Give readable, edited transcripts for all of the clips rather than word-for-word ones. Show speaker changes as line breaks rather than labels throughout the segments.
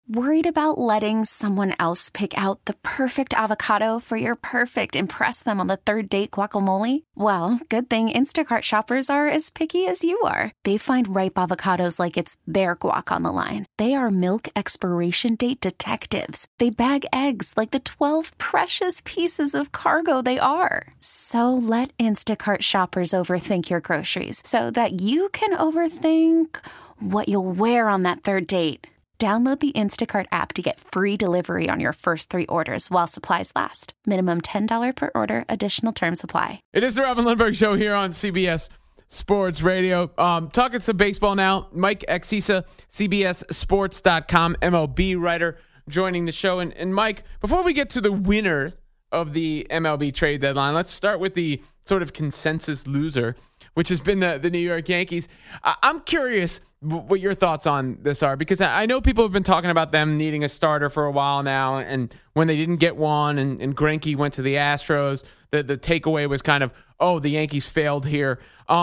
Worried about letting someone else pick out the perfect avocado for your perfect impress them on the third date guacamole? Well, good thing Instacart shoppers are as picky as you are. They find ripe avocados like it's their guac on the line. They are milk expiration date detectives. They bag eggs like the 12 precious pieces of cargo they are. So let Instacart shoppers overthink your groceries so that you can overthink what you'll wear on that third date. Download the Instacart app to get free delivery on your first 3 orders while supplies last. Minimum $10 per order. Additional terms apply.
It is the Robin Lundberg Show here on CBS Sports Radio. Talking some baseball now. Mike Axisa, CBSSports.com, MLB writer, joining the show. And Mike, before we get to the winner of the MLB trade deadline, let's start with the sort of consensus loser, which has been the New York Yankees. I'm curious what your thoughts on this are, because I know people have been talking about them needing a starter for a while now, and when they didn't get one and Greinke went to the Astros, the takeaway was kind of, oh, the Yankees failed here.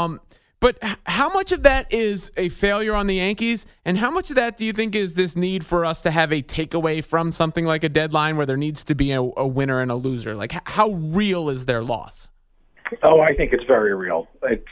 But how much of that is a failure on the Yankees, and how much of that do you think is this need for us to have a takeaway from something like a deadline where there needs to be a winner and a loser? Like, how real is their loss?
Oh, I think it's very real.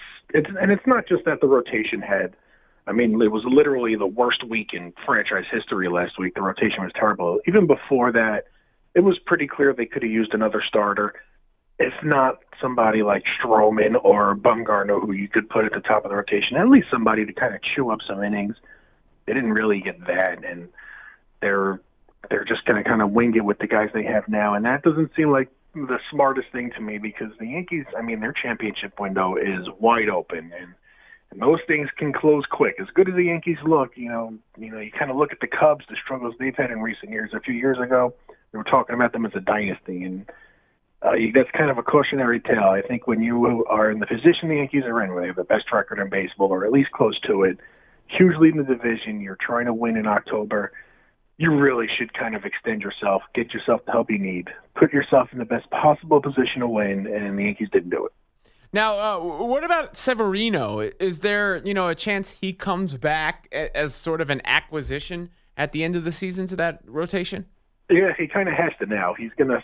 It's not just that the rotation had. I mean, it was literally the worst week in franchise history last week. The rotation was terrible. Even before that, it was pretty clear they could have used another starter, if not somebody like Stroman or Bumgarner, who you could put at the top of the rotation, at least somebody to kind of chew up some innings. They didn't really get that, and they're just going to kind of wing it with the guys they have now, and that doesn't seem like the smartest thing to me, because the Yankees, I mean, their championship window is wide open, and those things can close quick. As good as the Yankees look, you kind of look at the Cubs, the struggles they've had in recent years. A few years ago, they were talking about them as a dynasty, and that's kind of a cautionary tale. I think when you are in the position the Yankees are in, where they have the best record in baseball, or at least close to it, huge lead in the division, you're trying to win in October, you really should kind of extend yourself, get yourself the help you need, put yourself in the best possible position to win, and the Yankees didn't do it.
Now, what about Severino? Is there, a chance he comes back as sort of an acquisition at the end of the season to that rotation?
Yeah, he kind of has to now. He's going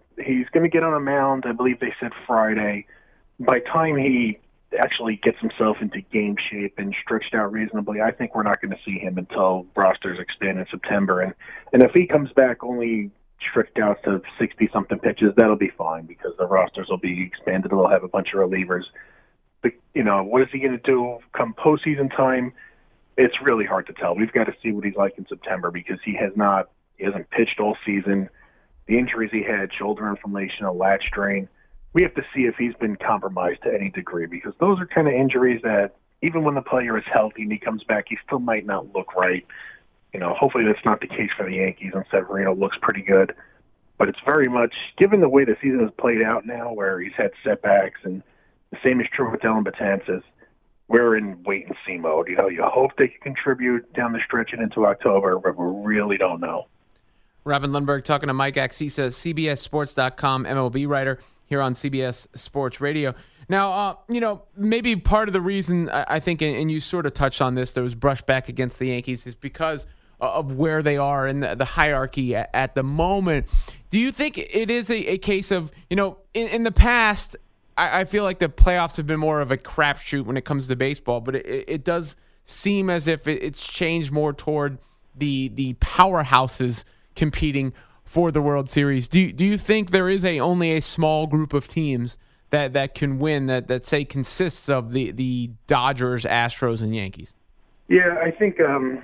to get on a mound, I believe they said Friday. By the time he actually gets himself into game shape and stretched out reasonably, I think we're not going to see him until rosters expand in September. And if he comes back only stretched out to 60-something pitches, that'll be fine, because the rosters will be expanded. They'll have a bunch of relievers. But, what is he going to do come postseason time? It's really hard to tell. We've got to see what he's like in September, because he hasn't pitched all season. The injuries he had, shoulder inflammation, a lat strain, we have to see if he's been compromised to any degree, because those are kind of injuries that even when the player is healthy and he comes back, he still might not look right. Hopefully that's not the case for the Yankees, and Severino looks pretty good. But it's very much, given the way the season has played out now, where he's had setbacks, and the same is true with Dylan Betances, we're in wait-and-see mode. You hope they can contribute down the stretch and into October, but we really don't know.
Robin Lundberg talking to Mike Axisa, CBSSports.com, MLB writer here on CBS Sports Radio. Now, maybe part of the reason I think, and you sort of touched on this, there was brushback against the Yankees, is because of where they are in the hierarchy at the moment. Do you think it is a case of, in the past, I feel like the playoffs have been more of a crapshoot when it comes to baseball, but it does seem as if it's changed more toward the powerhouses competing for the World Series. Do you think there is only a small group of teams that can win, that say consists of the Dodgers, Astros, and Yankees?
Yeah, I think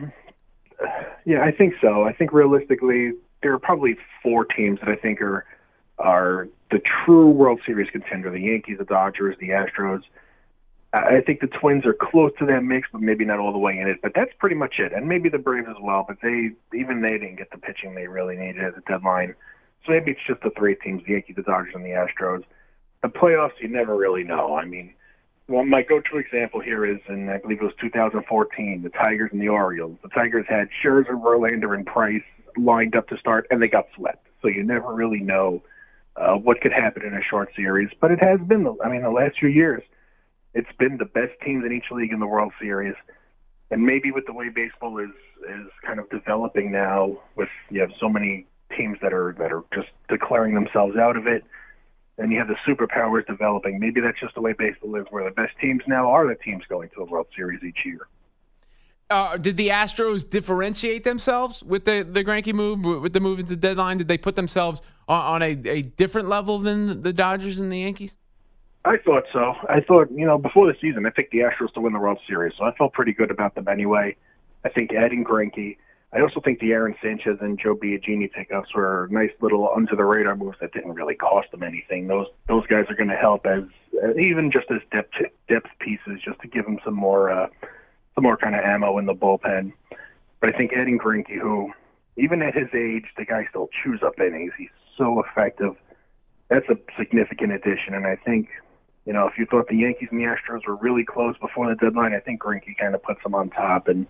so. I think realistically, there are probably 4 teams that I think are the true World Series contender: the Yankees, the Dodgers, the Astros. I think the Twins are close to that mix, but maybe not all the way in it. But that's pretty much it. And maybe the Braves as well, but they didn't get the pitching they really needed at the deadline. So maybe it's just the 3 teams: the Yankees, the Dodgers, and the Astros. The playoffs, you never really know. I mean, my go-to example here is, in I believe it was 2014, the Tigers and the Orioles. The Tigers had Scherzer, Verlander, and Price lined up to start, and they got swept. So you never really know what could happen in a short series. But it has been, the last few years, it's been the best teams in each league in the World Series. And maybe with the way baseball is kind of developing now, with you have so many teams that are just declaring themselves out of it, and you have the superpowers developing. Maybe that's just the way baseball is, where the best teams now are the teams going to the World Series each year.
Did the Astros differentiate themselves with the Greinke move, with the move into the deadline? Did they put themselves on a different level than the Dodgers and the Yankees?
I thought so. I thought, before the season, I picked the Astros to win the World Series, so I felt pretty good about them anyway. I think adding Greinke, I also think the Aaron Sanchez and Joe Biagini pickups were nice little under-the-radar moves that didn't really cost them anything. Those guys are going to help as even just as depth pieces, just to give them some more kind of ammo in the bullpen. But I think adding Greinke, who, even at his age, the guy still chews up innings. He's so effective. That's a significant addition. And I think, if you thought the Yankees and the Astros were really close before the deadline, I think Greinke kind of puts them on top. And,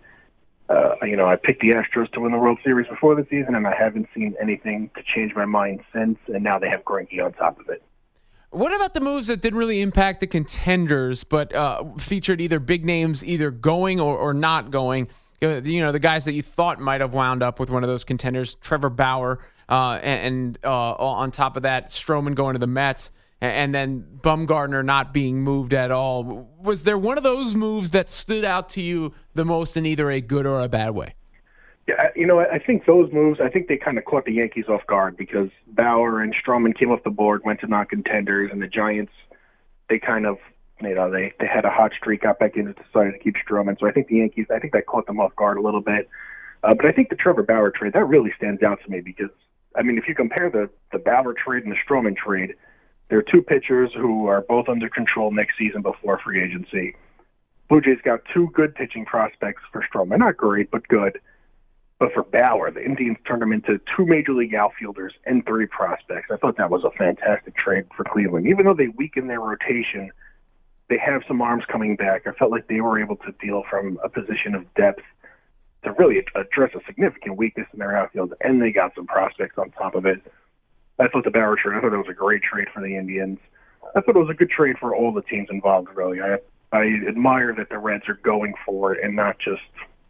I picked the Astros to win the World Series before the season, and I haven't seen anything to change my mind since. And now they have Greinke on top of it.
What about the moves that didn't really impact the contenders, but featured either big names either going or not going? The guys that you thought might have wound up with one of those contenders, Trevor Bauer, and on top of that, Stroman going to the Mets, and then Bumgarner not being moved at all. Was there one of those moves that stood out to you the most in either a good or a bad way?
Yeah, I think those moves, I think they kind of caught the Yankees off guard, because Bauer and Stroman came off the board, went to non-contenders, and the Giants, they kind of, they had a hot streak, got back in and decided to keep Stroman. So I think the Yankees, that caught them off guard a little bit. But I think the Trevor Bauer trade, that really stands out to me, because, if you compare the Bauer trade and the Stroman trade, there are two pitchers who are both under control next season before free agency. Blue Jays got two good pitching prospects for Stroman. Not great, but good. But for Bauer, the Indians turned him into two major league outfielders and three prospects. I thought that was a fantastic trade for Cleveland. Even though they weakened their rotation, they have some arms coming back. I felt like they were able to deal from a position of depth to really address a significant weakness in their outfield, and they got some prospects on top of it. I thought the Bauer trade, I thought it was a great trade for the Indians. I thought it was a good trade for all the teams involved, really. I admire that the Reds are going for it and not just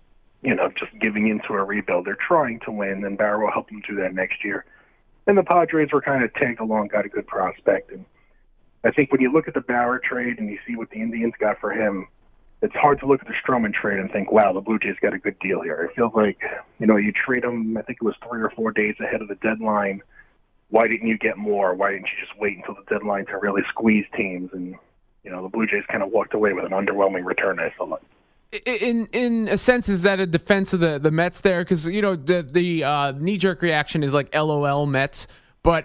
giving into a rebuild. They're trying to win, and Bauer will help them do that next year. And the Padres were kind of tagged along, got a good prospect. And I think when you look at the Bauer trade and you see what the Indians got for him, it's hard to look at the Stroman trade and think, wow, the Blue Jays got a good deal here. It feels like, you trade him, I think it was 3 or 4 days ahead of the deadline. Why didn't you get more? Why didn't you just wait until the deadline to really squeeze teams? And, the Blue Jays kind of walked away with an underwhelming return, I thought.
In a sense, is that a defense of the Mets there? Because, the knee-jerk reaction is like LOL Mets. But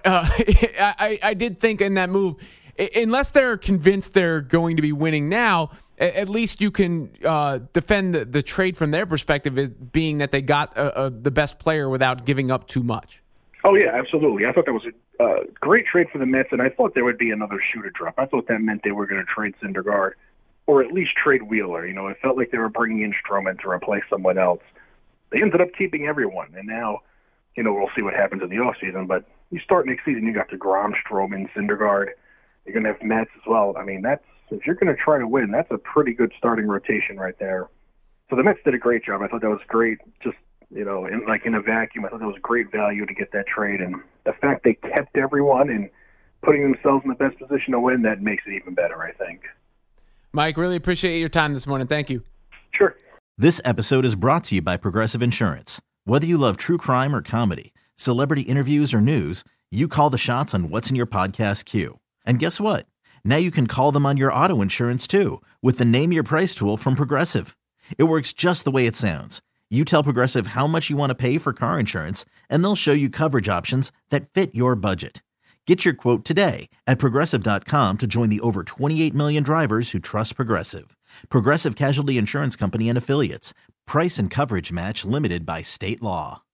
I did think in that move, unless they're convinced they're going to be winning now, at least you can defend the trade from their perspective as being that they got the best player without giving up too much.
Oh, yeah, absolutely. I thought that was a great trade for the Mets, and I thought there would be another shooter drop. I thought that meant they were going to trade Syndergaard or at least trade Wheeler. It felt like they were bringing in Stroman to replace someone else. They ended up keeping everyone, and now, we'll see what happens in the offseason, but you start next season, you got DeGrom, Stroman, Syndergaard. You're going to have Mets as well. If you're going to try to win, that's a pretty good starting rotation right there. So the Mets did a great job. I thought that was great. Just, in a vacuum, I thought that was great value to get that trade. And the fact they kept everyone and putting themselves in the best position to win, that makes it even better, I think.
Mike, really appreciate your time this morning. Thank you.
Sure.
This episode is brought to you by Progressive Insurance. Whether you love true crime or comedy, celebrity interviews or news, you call the shots on what's in your podcast queue. And guess what? Now you can call them on your auto insurance too with the Name Your Price tool from Progressive. It works just the way it sounds. You tell Progressive how much you want to pay for car insurance, and they'll show you coverage options that fit your budget. Get your quote today at Progressive.com to join the over 28 million drivers who trust Progressive. Progressive Casualty Insurance Company and Affiliates. Price and coverage match limited by state law.